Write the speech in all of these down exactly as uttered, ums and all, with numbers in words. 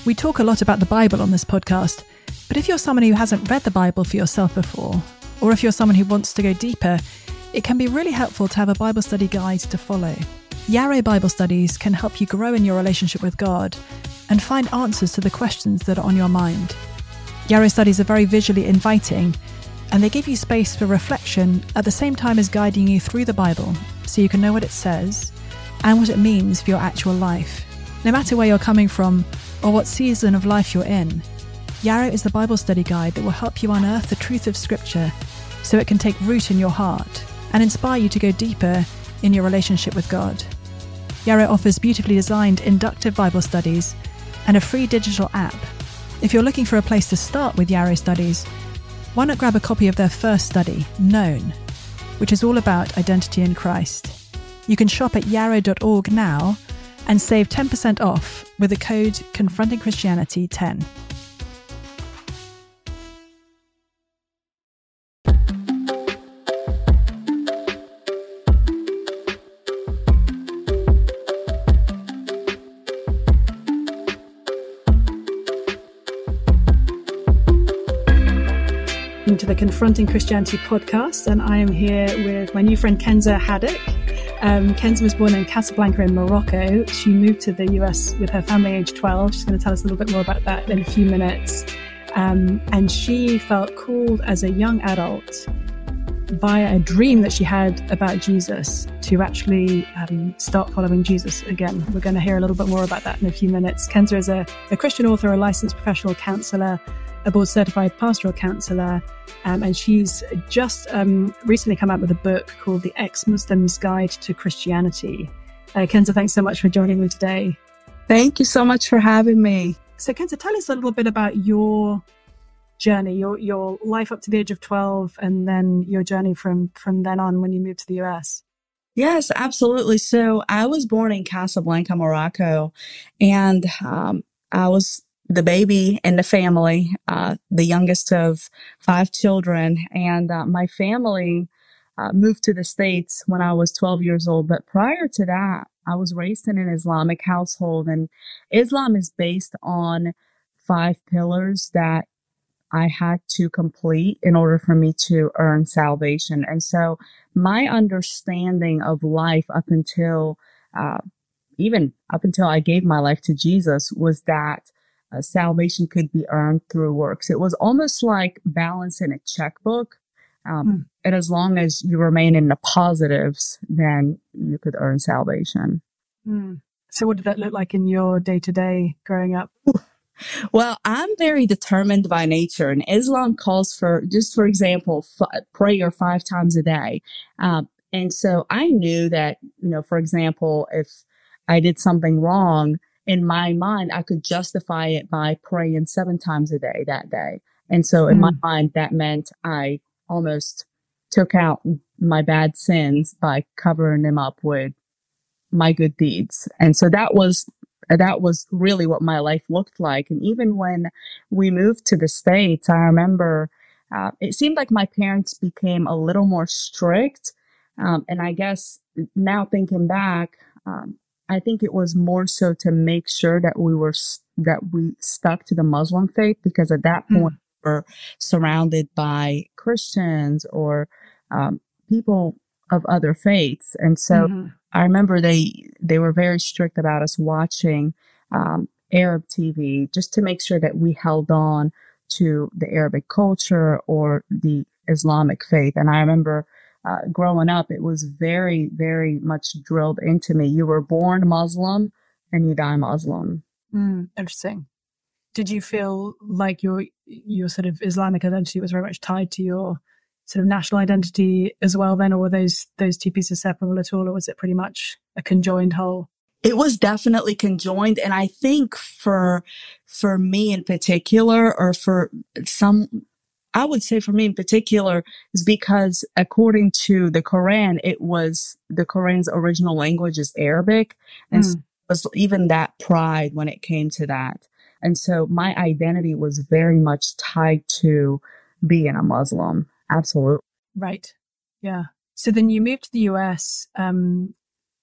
We talk a lot about the Bible on this podcast, but if you're someone who hasn't read the Bible for yourself before, or if you're someone who wants to go deeper, it can be really helpful to have a Bible study guide to follow. Yarrow Bible Studies can help you grow in your relationship with God and find answers to the questions that are on your mind. Yarrow studies are very visually inviting, and they give you space for reflection at the same time as guiding you through the Bible so you can know what it says and what it means for your actual life. No matter where you're coming from or what season of life you're in, Yarrow is the Bible study guide that will help you unearth the truth of Scripture so it can take root in your heart and inspire you to go deeper in your relationship with God. Yarrow offers beautifully designed inductive Bible studies and a free digital app. If you're looking for a place to start with Yarrow studies, why not grab a copy of their first study, Known, which is all about identity in Christ. You can shop at yarrow dot org now and save ten percent off with the code Confronting Christianity ten. To the Confronting Christianity podcast, and I am here with my new friend Kenza Haddock. Um, Kenza was born in Casablanca in Morocco. She moved to the U S with her family age twelve. She's going to tell us a little bit more about that in a few minutes. Um, and she felt called as a young adult via a dream that she had about Jesus to actually um, start following Jesus again. We're going to hear a little bit more about that in a few minutes. Kenza is a, a Christian author, a licensed professional counsellor, a board certified pastoral counsellor, um, and she's just um, recently come out with a book called The Ex-Muslim's Guide to Christianity. Uh, Kenza, thanks so much for joining me today. Thank you so much for having me. So Kenza, tell us a little bit about your journey, your your life up to the age of twelve, and then your journey from, from then on when you moved to the U S. Yes, absolutely. So I was born in Casablanca, Morocco, and um, I was the baby in the family, uh, the youngest of five children. And uh, my family uh, moved to the States when I was twelve years old. But prior to that, I was raised in an Islamic household. And Islam is based on five pillars that I had to complete in order for me to earn salvation. And so my understanding of life up until, uh, even up until I gave my life to Jesus was that Uh, salvation could be earned through works. It was almost like balancing a checkbook. Um, mm. And as long as you remain in the positives, then you could earn salvation. Mm. So what did that look like in your day-to-day growing up? Well, I'm very determined by nature, and Islam calls for, just for example, f- prayer five times a day. Um, and so I knew that, you know, for example, if I did something wrong, in my mind, I could justify it by praying seven times a day that day. And so in mm. my mind, that meant I almost took out my bad sins by covering them up with my good deeds. And so that was, that was really what my life looked like. And even when we moved to the States, I remember, uh, it seemed like my parents became a little more strict. Um, and I guess now thinking back, um, I think it was more so to make sure that we were, that we stuck to the Muslim faith, because at that point mm. we were surrounded by Christians or um, people of other faiths. And so mm-hmm. I remember they, they were very strict about us watching um, Arab T V just to make sure that we held on to the Arabic culture or the Islamic faith. And I remember Uh, growing up, it was very, very much drilled into me. You were born Muslim and you die Muslim. Mm, interesting. Did you feel like your your sort of Islamic identity was very much tied to your sort of national identity as well then, or were those those two pieces separable at all, or was it pretty much a conjoined whole? It was definitely conjoined. And I think for for me in particular, or for some, I would say for me in particular, is because according to the Quran, it was the Quran's original language is Arabic. And mm. so it was even that pride when it came to that. And so my identity was very much tied to being a Muslim. Absolutely. Right. Yeah. So then you moved to the U S. Um,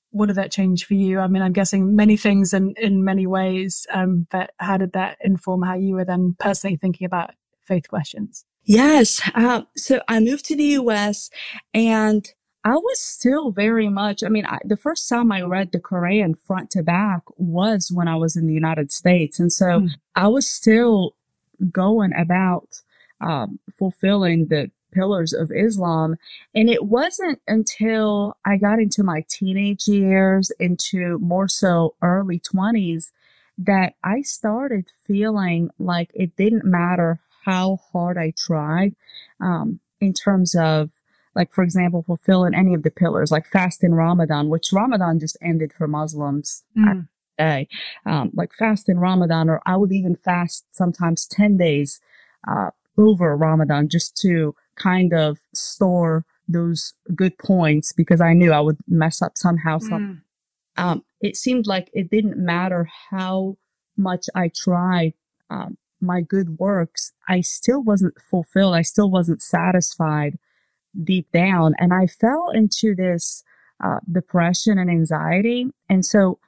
what did that change for you? I mean, I'm guessing many things in, in many ways, um, but how did that inform how you were then personally thinking about faith questions? Yes. Uh, so I moved to the U S and I was still very much, I mean, I, the first time I read the Quran front to back was when I was in the United States. And so mm. I was still going about um, fulfilling the pillars of Islam. And it wasn't until I got into my teenage years, into more so early twenties, that I started feeling like it didn't matter how hard I tried um, in terms of, like, for example, fulfilling any of the pillars, like fasting Ramadan, which Ramadan just ended for Muslims mm. today. Um, like fasting Ramadan, or I would even fast sometimes ten days uh, over Ramadan just to kind of store those good points, because I knew I would mess up somehow. Some, mm. um, it seemed like it didn't matter how much I tried um, my good works, I still wasn't fulfilled. I still wasn't satisfied deep down. And I fell into this uh, depression and anxiety. And so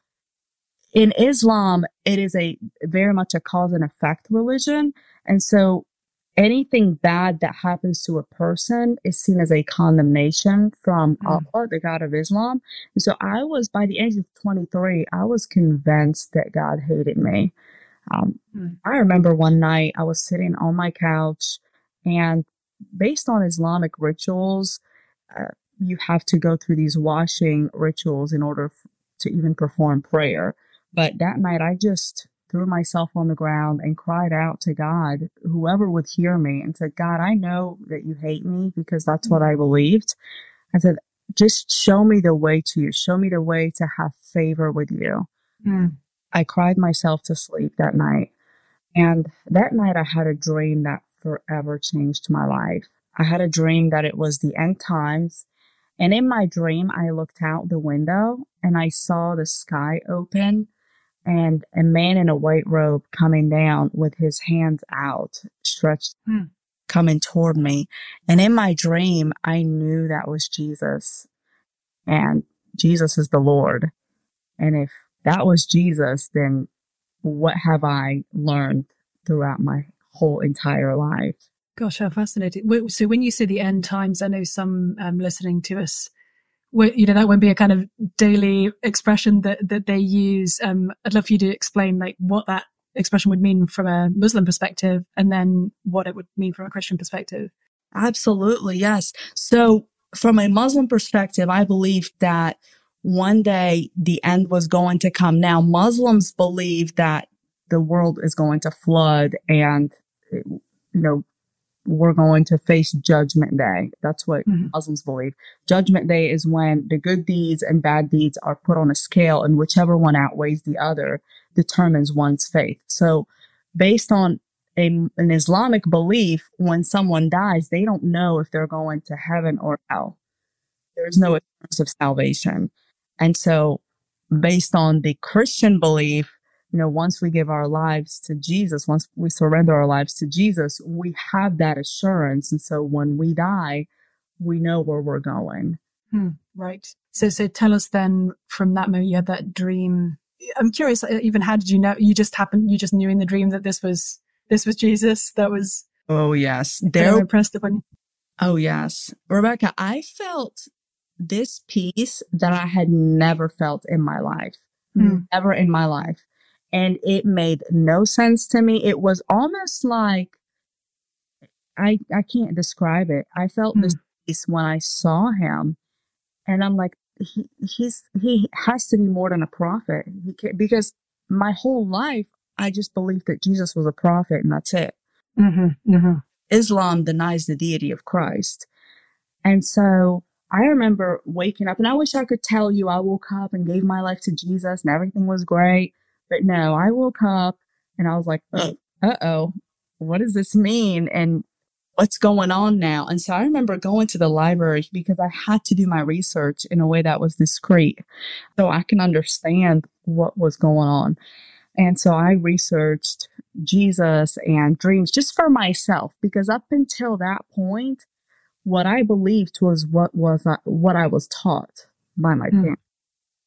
in Islam, it is a very much a cause and effect religion. And so anything bad that happens to a person is seen as a condemnation from mm. Allah, the God of Islam. And so I was, by the age of twenty-three, I was convinced that God hated me. Um, mm. I remember one night I was sitting on my couch, and based on Islamic rituals, uh, you have to go through these washing rituals in order f- to even perform prayer. But that night I just threw myself on the ground and cried out to God, whoever would hear me, and said, God, I know that you hate me because that's mm. what I believed. I said, just show me the way to you. Show me the way to have favor with you. Mm. I cried myself to sleep that night. And that night I had a dream that forever changed my life. I had a dream that it was the end times. And in my dream, I looked out the window and I saw the sky open and a man in a white robe coming down with his hands out, stretched, hmm. coming toward me. And in my dream, I knew that was Jesus. And Jesus is the Lord. And if that was Jesus, then what have I learned throughout my whole entire life? Gosh, how fascinating. So when you say the end times, I know some um, listening to us, you know, that won't be a kind of daily expression that, that they use. Um, I'd love for you to explain like what that expression would mean from a Muslim perspective, and then what it would mean from a Christian perspective. Absolutely, yes. So from a Muslim perspective, I believe that one day the end was going to come. Now, Muslims believe that the world is going to flood and, you know, we're going to face Judgment Day. That's what mm-hmm. Muslims believe. Judgment Day is when the good deeds and bad deeds are put on a scale, and whichever one outweighs the other determines one's faith. So based on a, an Islamic belief, when someone dies, they don't know if they're going to heaven or hell. There's no assurance of salvation. And so based on the Christian belief, you know, once we give our lives to Jesus, once we surrender our lives to Jesus, we have that assurance. And so when we die, we know where we're going. Hmm, right. So, so tell us then, from that moment, you had that dream. I'm curious, even how did you know? You just happened, you just knew in the dream that this was, this was Jesus. That was. Oh, yes. They're impressed upon you. Oh, yes. Rebecca, I felt this peace that I had never felt in my life, hmm. never in my life. And it made no sense to me. It was almost like, I I can't describe it. I felt mm. this peace when I saw him. And I'm like, he he's he has to be more than a prophet. He can, because my whole life, I just believed that Jesus was a prophet and that's it. Mm-hmm, mm-hmm. Islam denies the deity of Christ. And so I remember waking up, and I wish I could tell you I woke up and gave my life to Jesus and everything was great. But no, I woke up and I was like, uh, uh-oh, what does this mean? And what's going on now? And so I remember going to the library because I had to do my research in a way that was discreet so I can understand what was going on. And so I researched Jesus and dreams just for myself, because up until that point, what I believed was what was uh, what I was taught by my parents.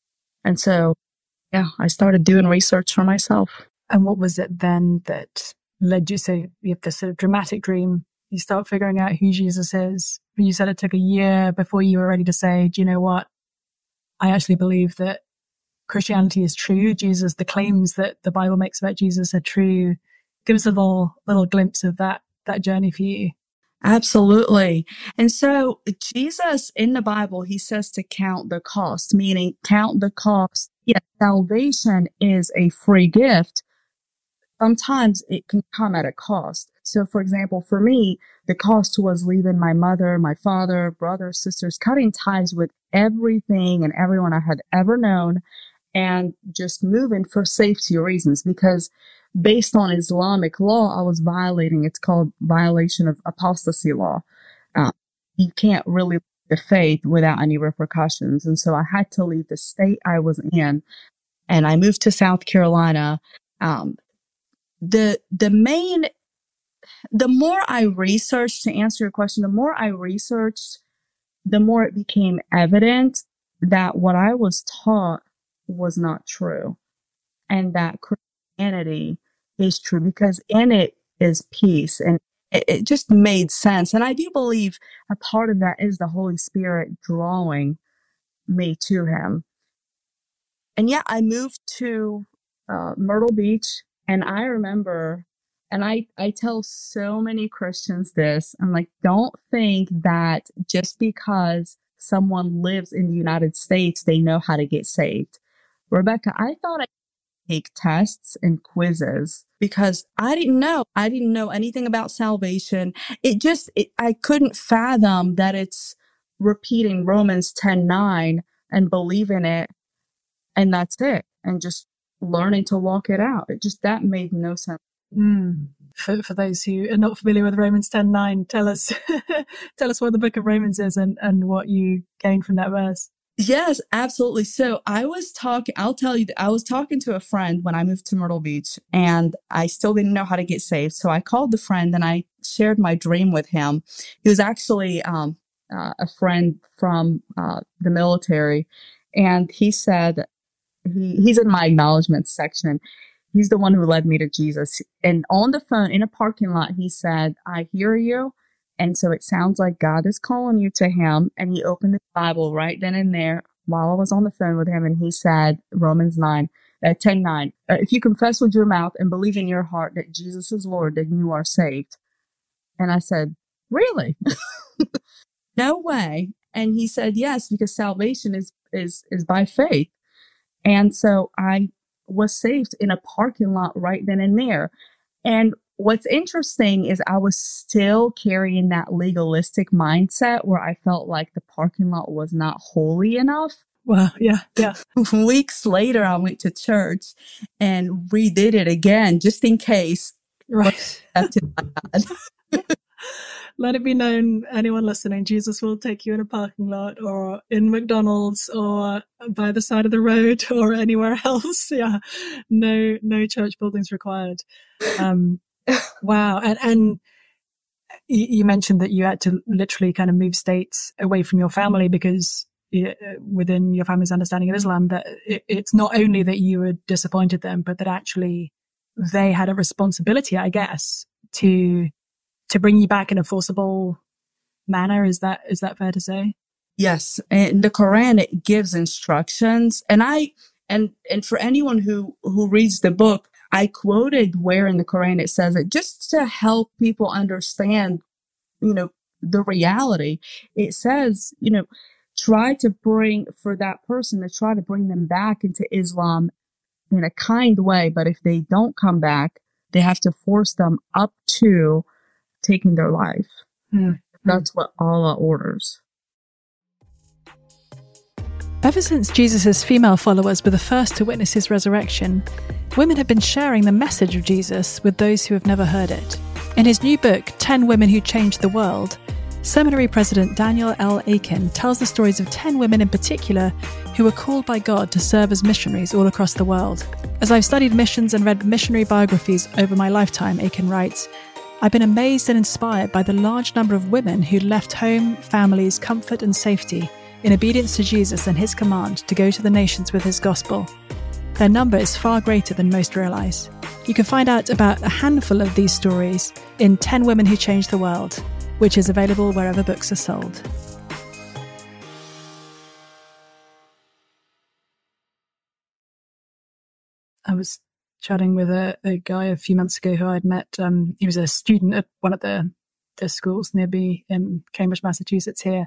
And so, yeah, I started doing research for myself. And what was it then that led you? So you have this sort of dramatic dream. You start figuring out who Jesus is. You said it took a year before you were ready to say, do you know what? I actually believe that Christianity is true. Jesus, the claims that the Bible makes about Jesus are true. Give us a little, little glimpse of that, that journey for you. Absolutely. And so Jesus in the Bible, he says to count the cost, meaning count the cost. Yes, salvation is a free gift. Sometimes it can come at a cost. So for example, for me, the cost was leaving my mother, my father, brothers, sisters, cutting ties with everything and everyone I had ever known, and just moving for safety reasons, because based on Islamic law, I was violating, it's called violation of apostasy law. Uh, you can't really leave the faith without any repercussions. And so I had to leave the state I was in, and I moved to South Carolina. Um, the, the main, the more I researched, to answer your question, the more I researched, the more it became evident that what I was taught was not true, and that Christianity is true, because in it is peace, and it, it just made sense. And I do believe a part of that is the Holy Spirit drawing me to him. And yeah, I moved to uh, Myrtle Beach, and I remember, and I, I tell so many Christians this, I'm like, don't think that just because someone lives in the United States, they know how to get saved. Rebecca, I thought I take tests and quizzes because I didn't know. I didn't know anything about salvation. It just, it, I couldn't fathom that it's repeating Romans ten nine and believing it, and that's it, and just learning to walk it out. It just, that made no sense. Mm. For, for those who are not familiar with Romans ten nine, tell us, tell us what the book of Romans is and, and what you gained from that verse. Yes, absolutely. So I was talking, I'll tell you that I was talking to a friend when I moved to Myrtle Beach, and I still didn't know how to get saved. So I called the friend and I shared my dream with him. He was actually um, uh, a friend from uh, the military. And he said, he, he's in my acknowledgments section. He's the one who led me to Jesus. And on the phone in a parking lot, he said, I hear you. And so it sounds like God is calling you to him. And he opened the Bible right then and there while I was on the phone with him. And he said, Romans nine, uh, ten nine, uh, if you confess with your mouth and believe in your heart that Jesus is Lord, then you are saved. And I said, really? No way. And he said, yes, because salvation is, is, is by faith. And so I was saved in a parking lot right then and there. And what's interesting is I was still carrying that legalistic mindset where I felt like the parking lot was not holy enough. Wow. Yeah. Yeah. Weeks later, I went to church and redid it again, just in case. Right. Let it be known, anyone listening, Jesus will take you in a parking lot or in McDonald's or by the side of the road or anywhere else. Yeah. No, no church buildings required. Um, wow. And, and you mentioned that you had to literally kind of move states away from your family because within your family's understanding of Islam, that it, it's not only that you had disappointed them, but that actually they had a responsibility, I guess, to to bring you back in a forcible manner. Is that is that fair to say? Yes. And the Quran, it gives instructions. And I and and for anyone who who reads the book, I quoted where in the Quran it says it just to help people understand, you know, the reality. It says, you know, try to bring, for that person to try to bring them back into Islam in a kind way. But if they don't come back, they have to force them up to taking their life. Mm. That's what Allah orders. Ever since Jesus' female followers were the first to witness his resurrection, women have been sharing the message of Jesus with those who have never heard it. In his new book, ten Women Who Changed the World, Seminary President Daniel L. Akin tells the stories of ten women in particular who were called by God to serve as missionaries all across the world. As I've studied missions and read missionary biographies over my lifetime, Akin writes, I've been amazed and inspired by the large number of women who left home, families, comfort and safety in obedience to Jesus and his command to go to the nations with his gospel. Their number is far greater than most realise. You can find out about a handful of these stories in ten Women Who Changed the World, which is available wherever books are sold. I was chatting with a, a guy a few months ago who I'd met. Um, he was a student at one of the, the schools near me in Cambridge, Massachusetts here.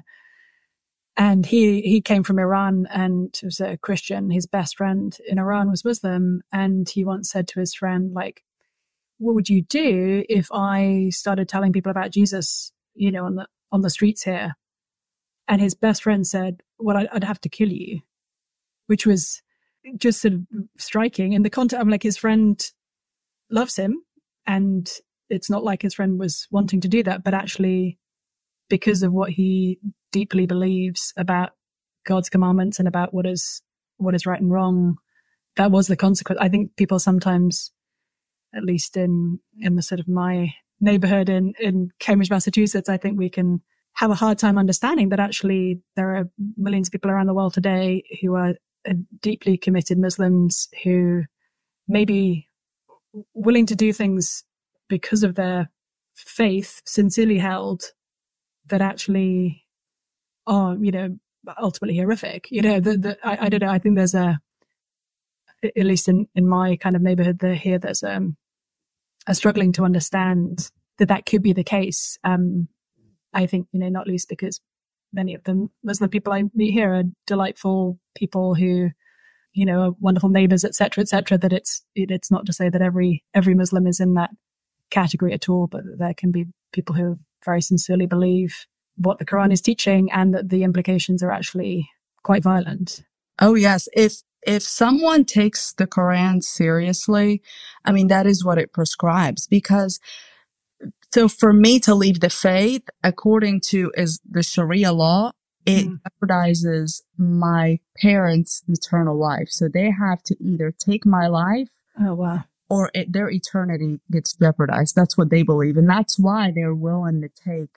And he, he came from Iran and was a Christian. His best friend in Iran was Muslim. And he once said to his friend, like, what would you do if I started telling people about Jesus, you know, on the, on the streets here? And his best friend said, well, I'd, I'd have to kill you, which was just sort of striking in the context. I'm like, his friend loves him, and it's not like his friend was wanting to do that, but actually because of what he deeply believes about God's commandments and about what is what is right and wrong, that was the consequence. I think people sometimes, at least in in the sort of my neighborhood in in Cambridge, Massachusetts, I think we can have a hard time understanding that actually there are millions of people around the world today who are deeply committed Muslims who may be willing to do things because of their faith, sincerely held, that actually are, you know, ultimately horrific. You know, the, the, I, I don't know. I think there's a, at least in, in my kind of neighborhood there, here, there's um, a struggling to understand that that could be the case. Um, I think, you know, not least because many of the Muslim people I meet here are delightful people who, you know, are wonderful neighbors, et cetera, et cetera, that it's, it, it's not to say that every, every Muslim is in that category at all, but there can be people who very sincerely believe what the Quran is teaching and that the implications are actually quite violent. Oh, yes. If, if someone takes the Quran seriously, I mean, that is what it prescribes, because so for me to leave the faith, according to is the Sharia law, it mm. jeopardizes my parents' eternal life. So they have to either take my life, oh wow, or it, their eternity gets jeopardized. That's what they believe, and that's why they're willing to take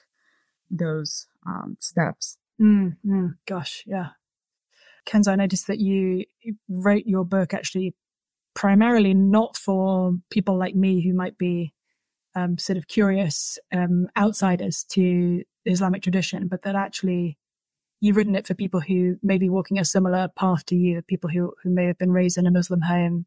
those um, steps. Mm, mm, gosh, yeah. Kenzo, I noticed that you wrote your book actually primarily not for people like me who might be Um, sort of curious um, outsiders to Islamic tradition, but that actually you've written it for people who may be walking a similar path to you, people who, who may have been raised in a Muslim home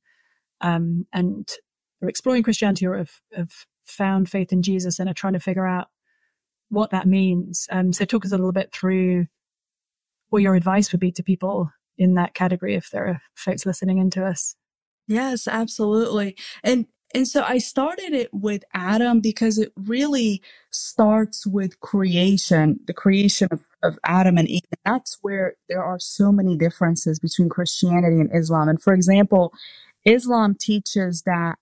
um, and are exploring Christianity or have, have found faith in Jesus and are trying to figure out what that means. Um, so talk us a little bit through what your advice would be to people in that category if there are folks listening into us. Yes, absolutely. And And so I started it with Adam because it really starts with creation, the creation of, of Adam and Eve. And that's where there are so many differences between Christianity and Islam. And for example, Islam teaches that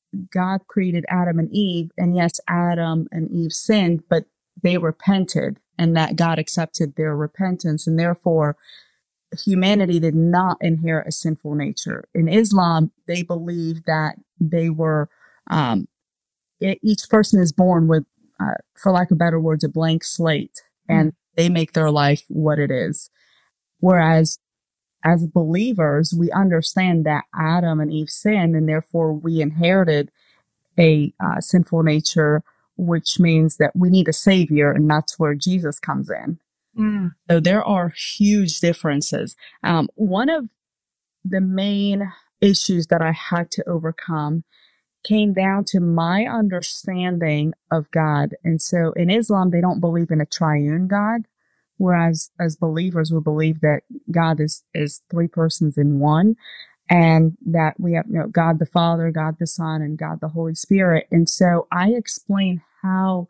God created Adam and Eve. And yes, Adam and Eve sinned, but they repented and that God accepted their repentance. And therefore, humanity did not inherit a sinful nature. In Islam, they believe that they were, um, it, each person is born with, uh, for lack of better words, a blank slate, and mm. they make their life what it is. Whereas as believers, we understand that Adam and Eve sinned, and therefore we inherited a uh, sinful nature, which means that we need a savior, and that's where Jesus comes in. Mm. So there are huge differences. Um, one of the main issues that I had to overcome came down to my understanding of God. And so in Islam, they don't believe in a triune God, whereas as believers, we believe that God is, is three persons in one, and that we have, you know, God the Father, God the Son, and God the Holy Spirit. And so I explained how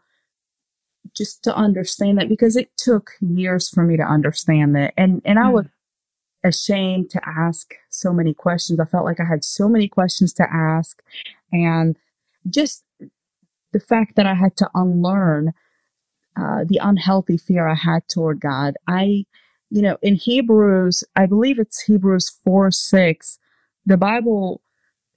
just to understand that, because it took years for me to understand that. And, and I was ashamed to ask so many questions. I felt like I had so many questions to ask. And just the fact that I had to unlearn uh, the unhealthy fear I had toward God. I, you know, in Hebrews, I believe it's Hebrews four, six, the Bible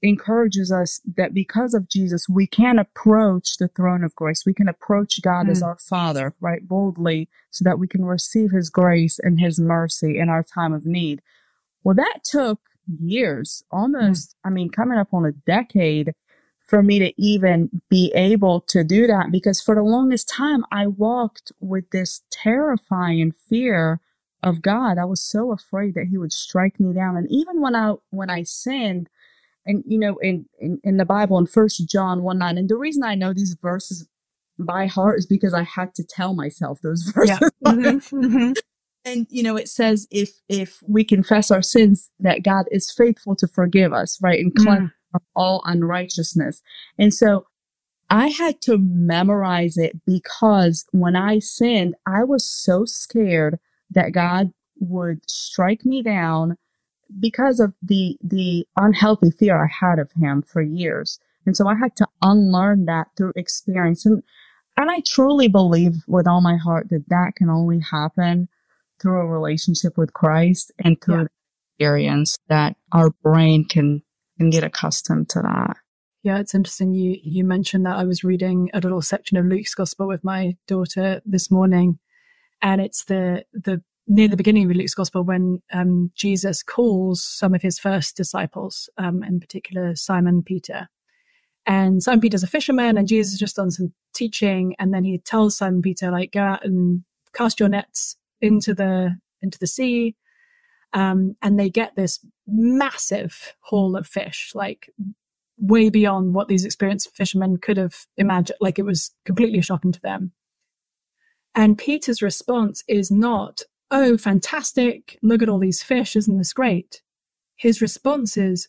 encourages us that because of Jesus, we can approach the throne of grace. We can approach God mm. as our Father, right, boldly, so that we can receive his grace and his mercy in our time of need. Well, that took years, almost, mm. I mean, coming up on a decade for me to even be able to do that, because for the longest time, I walked with this terrifying fear of God. I was so afraid that he would strike me down. And even when I, when I sinned, and, you know, in, in, in the Bible, in First John one nine, and the reason I know these verses by heart is because I had to tell myself those verses. Yeah. Mm-hmm, mm-hmm. And, you know, it says, if, if we confess our sins, that God is faithful to forgive us, right? And cleanse mm. from all unrighteousness. And so I had to memorize it, because when I sinned, I was so scared that God would strike me down, because of the, the unhealthy fear I had of him for years. And so I had to unlearn that through experience. And, and I truly believe with all my heart that that can only happen through a relationship with Christ, and through yeah. experience, that our brain can, can get accustomed to that. Yeah, it's interesting. You, you mentioned that. I was reading a little section of Luke's Gospel with my daughter this morning, and it's the, the, near the beginning of Luke's Gospel, when um, Jesus calls some of his first disciples, um, in particular Simon Peter. And Simon Peter's a fisherman, and Jesus has just done some teaching, and then he tells Simon Peter, like, go out and cast your nets into the into the sea. Um, and they get this massive haul of fish, like way beyond what these experienced fishermen could have imagined. Like, it was completely shocking to them. And Peter's response is not, oh, fantastic, look at all these fish, isn't this great? His response is,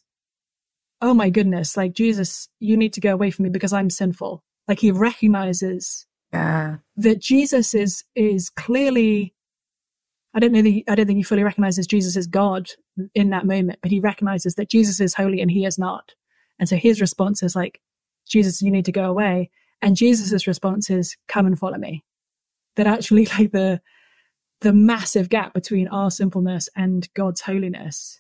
oh my goodness, like, Jesus, you need to go away from me because I'm sinful. Like, he recognizes yeah. that Jesus is is clearly, I don't know, the, I don't think he fully recognizes Jesus as God in that moment, but he recognizes that Jesus is holy and he is not. And so his response is like, Jesus, you need to go away. And Jesus's response is, come and follow me. That actually, like, the the massive gap between our sinfulness and God's holiness,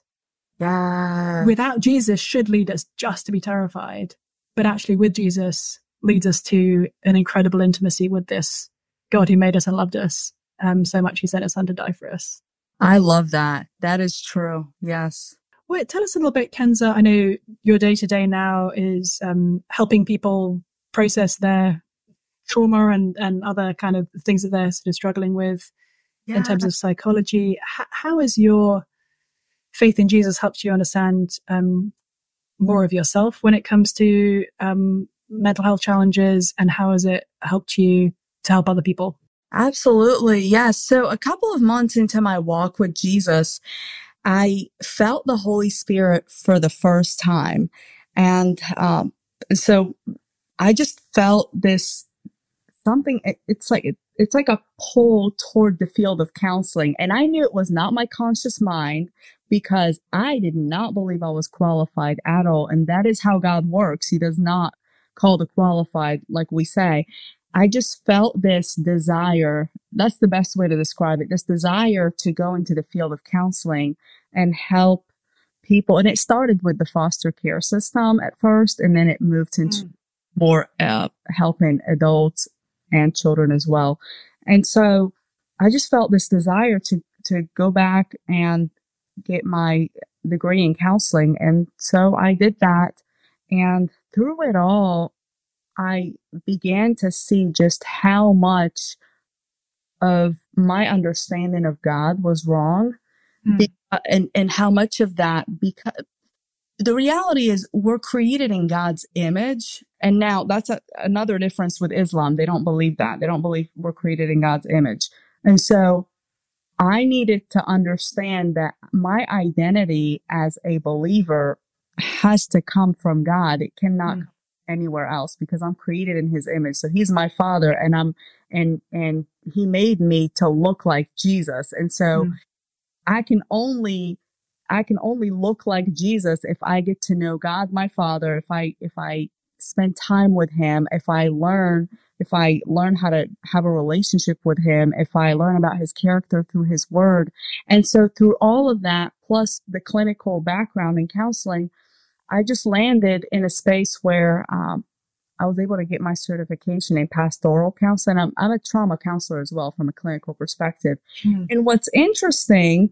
yeah. without Jesus, should lead us just to be terrified. But actually with Jesus leads us to an incredible intimacy with this God who made us and loved us um, so much he sent his son to die for us. I love that. That is true. Yes. Well, tell us a little bit, Kenza. I know your day-to-day now is um, helping people process their trauma and, and other kind of things that they're sort of struggling with. Yeah. In terms of psychology. H- how has your faith in Jesus helped you understand um, more of yourself when it comes to um, mental health challenges, and how has it helped you to help other people? Absolutely. Yes. So a couple of months into my walk with Jesus, I felt the Holy Spirit for the first time. And um, so I just felt this something, it's like, it, it's like a pull toward the field of counseling. And I knew it was not my conscious mind, because I did not believe I was qualified at all. And that is how God works. He does not call the qualified, like we say. I just felt this desire. That's the best way to describe it. This desire to go into the field of counseling and help people. And it started with the foster care system at first, and then it moved into mm. more uh, helping adults and children as well. And so I just felt this desire to, to go back and get my degree in counseling. And so I did that. And through it all, I began to see just how much of my understanding of God was wrong. Mm. Be- and, and how much of that, because the reality is we're created in God's image. And now that's a, another difference with Islam. They don't believe that. They don't believe we're created in God's image. And so I needed to understand that my identity as a believer has to come from God. It cannot mm. come anywhere else, because I'm created in his image. So he's my father, and I'm, and, and he made me to look like Jesus. And so mm. I can only I can only look like Jesus if I get to know God, my Father, if I, if I spend time with him, if I learn, if I learn how to have a relationship with him, if I learn about his character through his word. And so through all of that, plus the clinical background in counseling, I just landed in a space where um, I was able to get my certification in pastoral counseling. I'm, I'm a trauma counselor as well from a clinical perspective. Mm. And what's interesting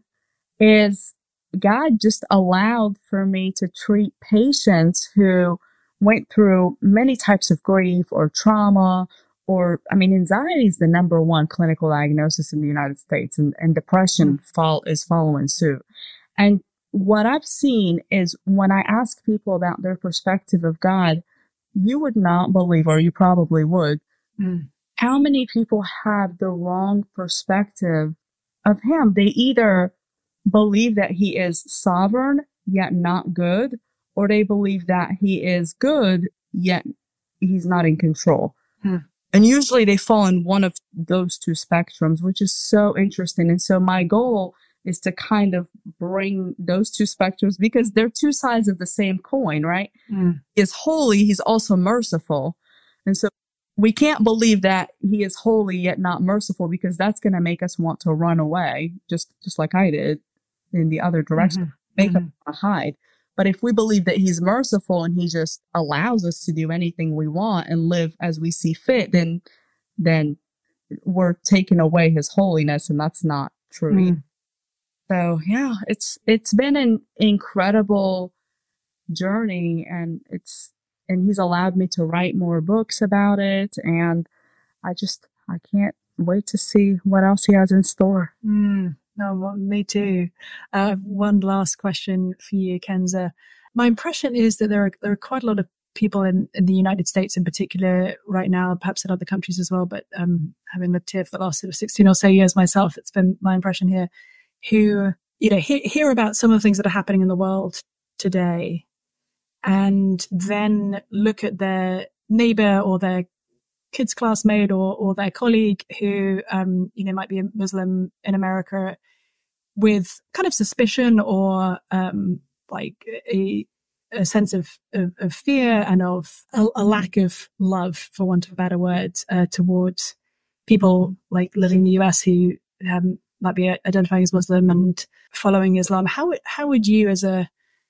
is God just allowed for me to treat patients who went through many types of grief or trauma, or, I mean, anxiety is the number one clinical diagnosis in the United States, and, and depression mm. fall, is following suit. And what I've seen is when I ask people about their perspective of God, you would not believe, or you probably would, mm. how many people have the wrong perspective of him. They either believe that he is sovereign, yet not good, or they believe that he is good, yet he's not in control. Hmm. And usually they fall in one of those two spectrums, which is so interesting. And so my goal is to kind of bring those two spectrums, because they're two sides of the same coin, right? Mm. He is holy, he's also merciful. And so we can't believe that he is holy yet not merciful, because that's going to make us want to run away, just just like I did in the other direction, mm-hmm. make mm-hmm. us want to hide. But if we believe that he's merciful and he just allows us to do anything we want and live as we see fit, then then we're taking away his holiness, and that's not true. Mm. So yeah, it's it's been an incredible journey, and it's and he's allowed me to write more books about it, and I just I can't wait to see what else he has in store. Mm. No, well, me too. Uh, one last question for you, Kenza. My impression is that there are there are quite a lot of people in, in the United States in particular right now, perhaps in other countries as well, but um, having lived here for the last sort of sixteen or so years myself, it's been my impression here, who, you know, he, hear about some of the things that are happening in the world today and then look at their neighbor or their kid's classmate or, or their colleague who, um, you know, might be a Muslim in America with kind of suspicion or, um, like a, a sense of, of, of fear and of a, a lack of love, for want of a better word, uh, towards people like living in the U S who um, might be identifying as Muslim and following Islam. How, how would you as a,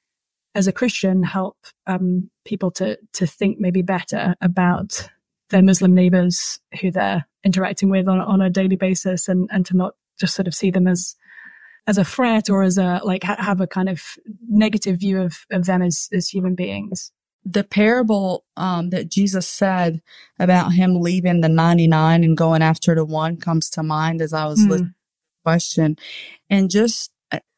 as a Christian help, um, people to, to think maybe better about their Muslim neighbors who they're interacting with on, on a daily basis, and, and to not just sort of see them as, as a threat or as a, like ha- have a kind of negative view of, of them as, as human beings? The parable, um, that Jesus said about him leaving the ninety-nine and going after the one comes to mind as I was mm. listening to the question. And just,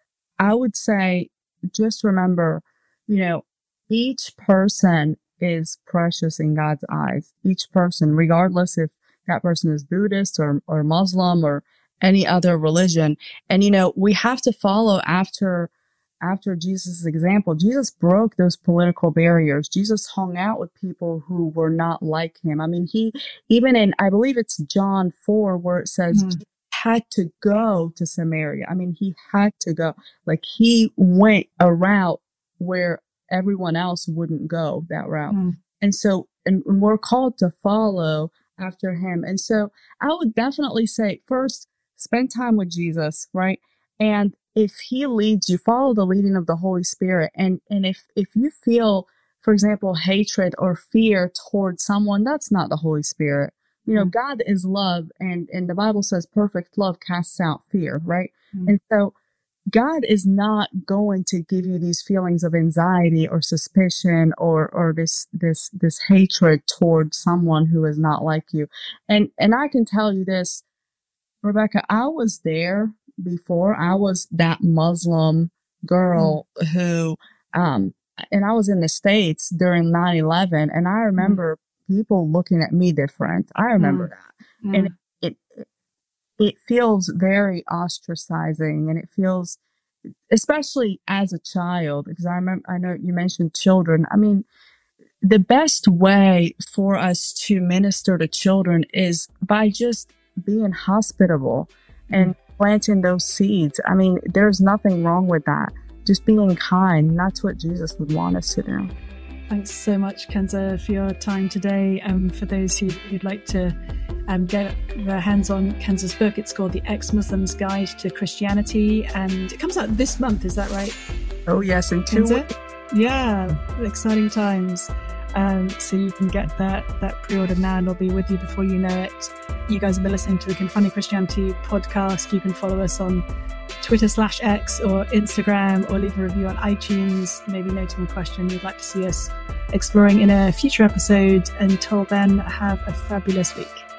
I would say, just remember, you know, each person is precious in God's eyes. Each person, regardless if that person is Buddhist or, or Muslim or any other religion. And, you know, we have to follow after, after Jesus' example. Jesus broke those political barriers. Jesus hung out with people who were not like him. I mean, he, even in, I believe it's John four, where it says, mm. he had to go to Samaria. I mean, he had to go. Like, he went a route where everyone else wouldn't go that route. Mm. And so, and, and we're called to follow after him. And so I would definitely say, first, spend time with Jesus, right? And if he leads you, follow the leading of the Holy Spirit. And, and if, if you feel, for example, hatred or fear towards someone, that's not the Holy Spirit. You know, mm. God is love, and, and the Bible says perfect love casts out fear, right? Mm. And so God is not going to give you these feelings of anxiety or suspicion or, or this, this, this hatred towards someone who is not like you. And, and I can tell you this, Rebecca, I was there before. I was that Muslim girl mm. who, um, and I was in the States during nine eleven, and I remember mm. people looking at me different. I remember mm. that. Mm. And it, it, it feels very ostracizing, and it feels, especially as a child, because I remember, I know you mentioned children. I mean, the best way for us to minister to children is by just being hospitable and planting those seeds. I mean, there's nothing wrong with that. Just being kind. That's what Jesus would want us to do. Thanks so much, Kenza, for your time today. And um, for those who, who'd like to um, get their hands on Kenza's book, it's called The Ex-Muslim's Guide to Christianity, and it comes out this month. Is that right? Oh, yes, in two Kenza? weeks. Yeah, exciting times. Um, so you can get that that pre-order now and it'll be with you before you know it. You guys have been listening to the Confronting Christianity podcast. You can follow us on Twitter slash X or Instagram, or leave a review on iTunes, maybe noting a question you'd like to see us exploring in a future episode. Until then, have a fabulous week.